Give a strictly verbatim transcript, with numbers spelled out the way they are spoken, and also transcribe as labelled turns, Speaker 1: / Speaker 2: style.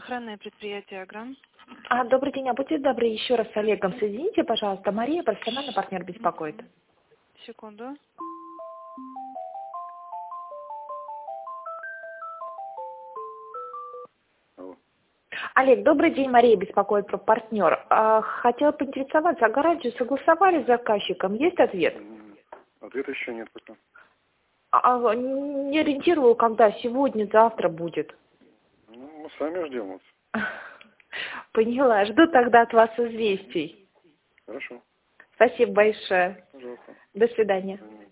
Speaker 1: Охранное предприятие «Аграм».
Speaker 2: А, добрый день, а будьте добры, еще раз с Олегом соедините, пожалуйста. Мария, профессиональный партнер, беспокоит.
Speaker 1: Секунду.
Speaker 3: Алло.
Speaker 2: Олег, добрый день, Мария беспокоит про партнер. А, хотела поинтересоваться, а гарантию согласовали с заказчиком? Есть ответ?
Speaker 3: М, Ответа еще нет пока.
Speaker 2: А, не ориентирую, когда сегодня, завтра будет.
Speaker 3: Ну, мы сами ждем вас.
Speaker 2: Поняла, жду тогда от вас известий.
Speaker 3: Хорошо.
Speaker 2: Спасибо большое.
Speaker 3: Пожалуйста.
Speaker 2: До свидания.
Speaker 3: До свидания.